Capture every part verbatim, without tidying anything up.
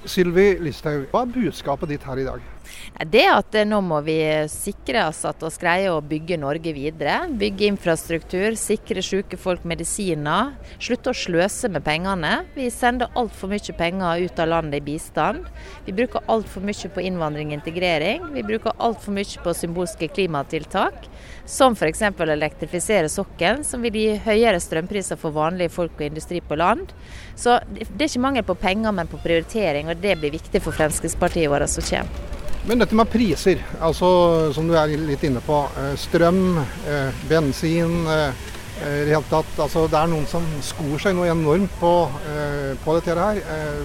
Sylvi Listhaug, hva er budskapet ditt her i dag? Det at nå må vi sikre oss at vi greier å bygge Norge videre. Bygge infrastruktur, sikre syke folk medisiner. Slutte å sløse med pengene. Vi sender alt for mye penger ut av landet i bistand. Vi bruker alt for mye på innvandring og integrering. Vi bruker alt for mye på symbolske klimatiltak. Som for eksempel å elektrifisere sokkelen, som vil gi høyere strømpriser for vanlige folk og industri på land. Så det er ikke mangel på penger, men på prioritering, og det blir viktig for Fremskrittspartiet vårt som kommer. Men dette med priser, altså som du er litt inne på, strøm, bensin, i det hele tatt, altså det er noen som skor seg noe enormt på, på dette her.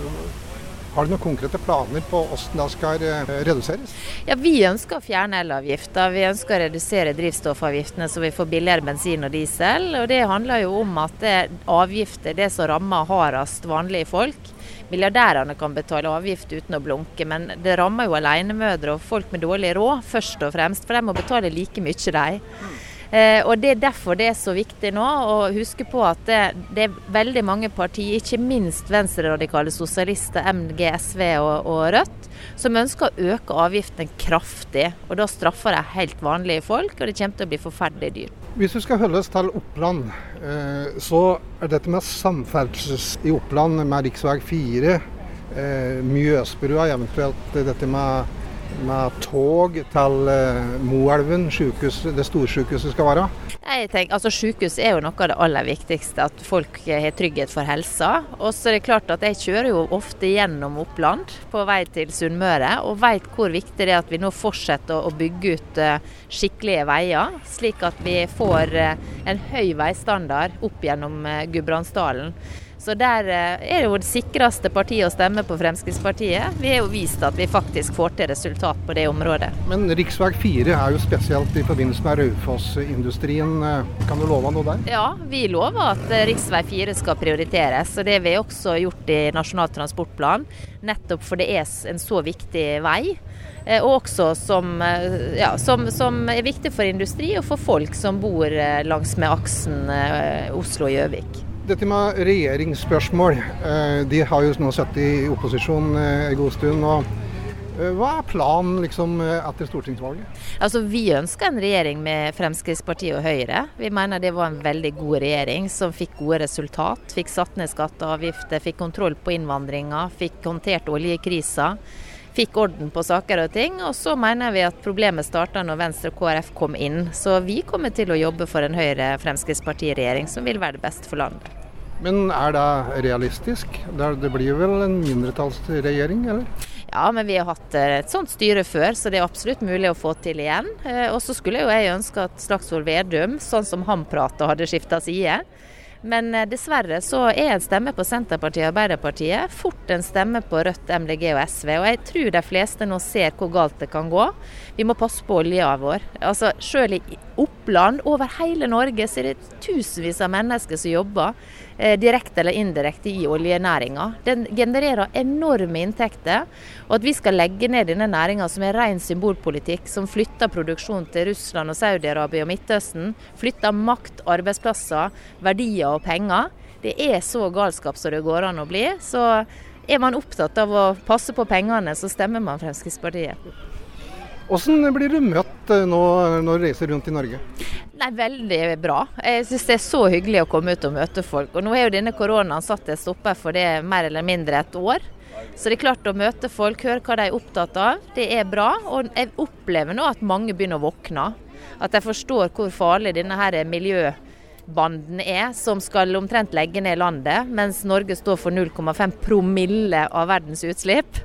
Har du noen konkrete planer på hvordan det skal reduseres? Ja, Vi ønsker å fjerne elavgifter. Vi ønsker å redusere drivstoffavgiftene så vi får billigere bensin og diesel. Og det handler jo om at det, avgifter det som rammer hardest vanlige folk. Milliardærene kan betale avgift uten å blunke, men det rammer jo alenemødre og folk med dårlig råd først og fremst, for de må betale like mye de. Eh, og Det er derfor det er så viktig nå å huske på at det, det er veldig mange partier, ikke minst venstreradikale sosialister, M G, S V og, og Rødt, som ønsker å øke avgiften kraftig. Og da straffer de helt vanlige folk, og det kommer til å bli forferdelig dyrt. Hvis vi skal holde oss til Oppland, eh, så er dette med samferdsels i Oppland med riksvei fire, eh, Mjøsbrua, eventuelt dette med med tog til uh, Moelven, sykehus, det storsykehuset skal være? Jeg tenker, altså Sykehus er jo noe av det aller viktigste, at folk har trygghet for helsa. Og så er det klart at jeg kjører jo ofte gjennom Oppland på vei til Sunnmøre, og vet hvor viktig det er at vi nå fortsetter å bygge ut uh, skikkelige veier, slik at vi får uh, en høy veistandard opp gjennom uh, Gudbrandsdalen. Så der er det jo det sikreste partiet å stemme på Fremskrittspartiet. Vi har jo vist at vi faktisk får til resultat på det området. Men riksvei fire er jo spesielt i forbindelse med Raufoss-industrien. Kan du love noe der? Ja, vi lover at riksvei fire skal prioriteres. Og det har vi også gjort i Nasjonal transportplan, nettopp for det er en så viktig vei. Og også som, ja, som, som er viktig for industri og for folk som bor langs med aksen Oslo-Gjøvik. Dette med regjeringsspørsmål, de har jo nå sett i opposisjon en god stund. Og hva er planen liksom, etter stortingsvalget? Altså, vi ønsker en regjering med Fremskrittspartiet og Høyre. Vi mener det var en veldig god regjering som fikk gode resultat. Fikk satt ned skatte og avgifter, fikk kontroll på innvandringa, fikk håndtert oljekrisa. Fikk orden på saker og ting, og så mener vi at problemet startet når Venstre og K R F kom inn. Så vi kommer til å jobbe for en Høyre-Fremskrittsparti-regjering som vil være det beste for landet. Men er det realistisk? Det blir vel en mindretallsregjering, eller? Ja, men vi har hatt et sånt styre før, så det er absolutt mulig å få til igjen. Og så skulle jo jeg ønske at Slagsvold Vedum, sånn som han pratet, hadde skiftet side. Men dessverre så er en stemme på Senterpartiet og Arbeiderpartiet fort en stemme på Rødt, M D G og S V. Og jeg tror de fleste nå ser hvor galt det kan gå. Vi må passe på olja vår. Altså, selv i Oppland, over hele Norge, så er det tusenvis av mennesker som jobber eh, direkte eller indirekte i oljenæringa. Den genererer enorme inntekter. Og at vi skal legge ned denne næringa som er ren symbolpolitikk, som flytter produksjon til Russland og Saudi-Arabia og Midtøsten, flytter makt, arbeidsplasser, verdier og penger. Det er så galskap som det går an å bli. Så er man opptatt av å passe på pengene, så stemmer man Fremskrittspartiet. Hvordan blir du møtt nå når du reiser rundt i Norge? Nei, veldig bra. Jeg synes det er så hyggelig å komme ut og møte folk. Og nå er jo denne koronaen satt jeg stopper for det mer eller mindre et år. Så det er klart å møte folk, høre hva de er opptatt av. Det er bra, og jeg opplever nå at mange begynner å våkne. At jeg forstår hvor farlig denne her miljøbanden er, som skal omtrent legge ned landet, mens Norge står for null komma fem promille av verdens utslipp.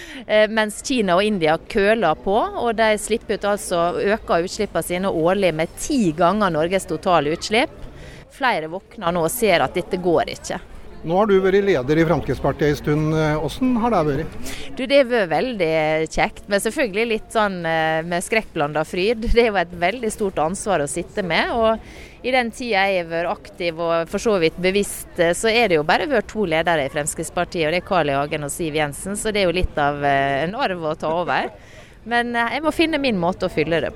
Mens Kina og India køler på, og de slipper ut, altså øker utslippene sine årlig med ti ganger Norges totale utslipp. Flere våkner nå og ser at dette går ikke. Nå har du vært leder i Fremskrittspartiet en stund. Hvordan har det vært? Du, det har vært veldig kjekt, men selvfølgelig litt sånn med skrekkblandet fryd. Det er jo et veldig stort ansvar å sitte med, og i den tida jeg har vært aktiv og for så vidt bevisst, så er det jo bare vært to ledere i Fremskrittspartiet, og det er Carl I. Hagen og Siv Jensen, så det er jo litt av en arv å ta over. Men jeg må finne min måte å fylle det på.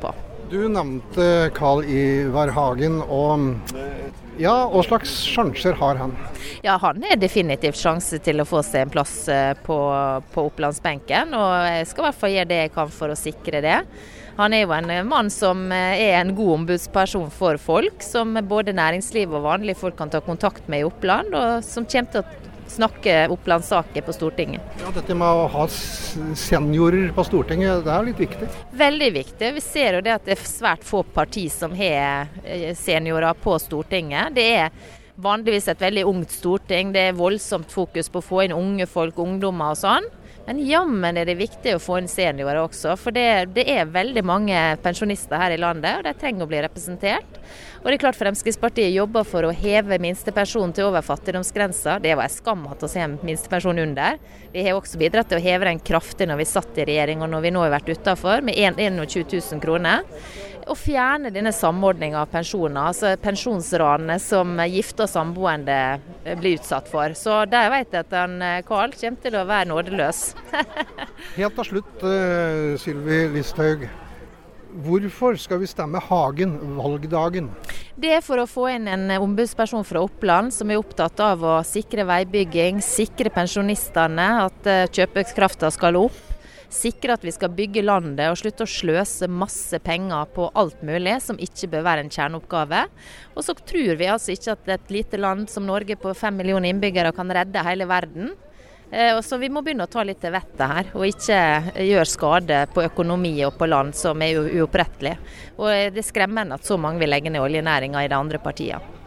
Du nevnte Carl Ivar Hagen, og ja, hva slags sjanser har han? Ja, han er definitivt sjanse til å få seg en plass på, på Opplandsbenken, og jeg skal i hvert fall gjøre det jeg kan for å sikre det. Han er jo en mann som er en god ombudsperson for folk, som både næringsliv og vanlige folk kan ta kontakt med i Oppland, og som kommer til å snakke Opplandssaker på Stortinget. Ja, dette med å ha seniorer på Stortinget, det er litt viktig. Veldig viktig. Vi ser jo det at det er svært få partier som har seniorer på Stortinget. Det er vanligvis et veldig ungt storting. Det er voldsomt fokus på å få inn unge folk, ungdommer og sånn. Men jammen er det viktig å få inn seniorer også, for det, det er veldig mange pensjonister her i landet, og de trenger å bli representert. Og det er klart Fremskrittspartiet jobber for å heve minstepensjonen til over fattigdomsgrensa. Det var en skam at å se en minstepensjon under. Vi har også bidratt til å heve den kraftig når vi satt i regjering, og når vi nå har vært utenfor, med tjueen tusen kroner. Og fjerne denne samordningen av pensjoner, altså pensjonsranene som gifte og samboende blir utsatt for. Så der vet jeg at han, Carl kommer til å være nådeløs. Helt til slutt, uh, Sylvi Listhaug. Hvorfor skal vi stemme Hagen valgdagen? Det er for å få inn en ombudsperson fra Oppland som er opptatt av å sikre veibygging, sikre pensjonistene, at kjøpekraften skal opp. Sikre at vi skal bygge landet og slutte å sløse masse penger på alt mulig som ikke bør være en kjerneoppgave. Og så tror vi altså ikke at et lite land som Norge på fem millioner innbyggere kan redde hele verden. Eh, så vi må begynne å ta litt til vettet her, og ikke gjøre skade på økonomi og på land som er uopprettelig. Og det er skremmende at så mange vil legge ned oljenæringen i de andre partiene.